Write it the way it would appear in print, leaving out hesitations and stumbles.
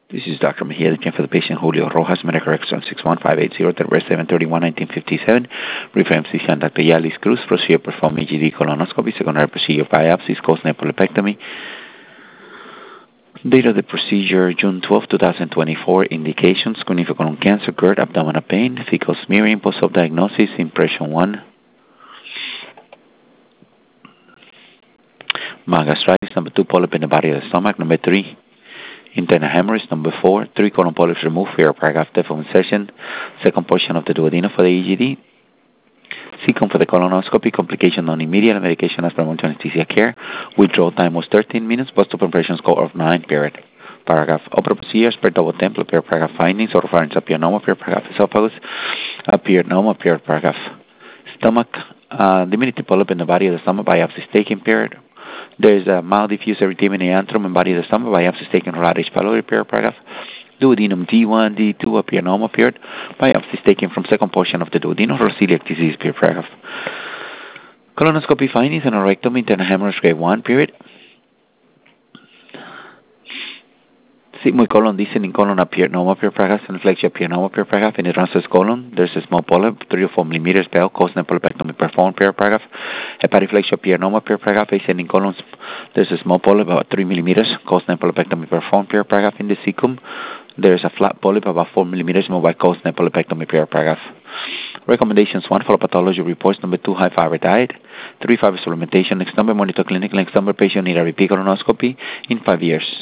This is Dr. Mejia, the for the patient Julio Rojas, medical records on 61580, February 731, 1957. Reference physician Dr. Yalis Cruz, procedure performed EGD colonoscopy, secondary procedure biopsies, caused nephrolepectomy. Date of the procedure, June 12, 2024. Indications, congenital colon cancer, GERD, abdominal pain, fecal smearing, post-op diagnosis, impression 1. Mild gastritis, number 2, polyp in the body of the stomach, number 3. Internal hemorrhage, number 4. 3 colon polyps removed for paragraph depth of insertion. Second portion of the duodenum for the EGD. Second for the colonoscopy, complication non-immediate, medication as per anesthesia care. Withdrawal time was 13 minutes, post-op impression score of 9, period. Paragraph. Opera procedures per double temple, per paragraph findings, or reference appearanoma, per paragraph esophagus, appearanoma, per paragraph stomach, diminutive polyp in the body of the stomach, biopsy taken, period. There is a mild diffuse erythema in the antrum and body of the stomach, biopsy taken radish pylori, period, paragraph. Duodenum D1, D2, appearanoma, period. Biopsies taken from second portion of the duodenum for celiac disease, period, paragraph. Colonoscopy findings and rectum, internal hemorrhage, grade 1, period. Sigmoid colon, descending colon, appearanoma, period, paragraph. Inflection, appearanoma, period, paragraph. In the transverse colon, there's a small polyp, 3 or 4 millimeters, bell, caused nephrolepectomy performed, period, paragraph. Hepatic flexure, appearanoma, period, paragraph. Ascending colon, there's a small polyp, about 3 millimeters, caused nephrolepectomy performed, period, paragraph. In the cecum, there's a flat polyp, about 4 millimeters, mobile, caused nephrolepectomy, period, paragraph. Recommendations: 1. Follow pathology reports. Number 2. High fiber diet. 3. Fiber supplementation. Next number, monitor clinical. Next number, patient need a repeat colonoscopy in 5 years.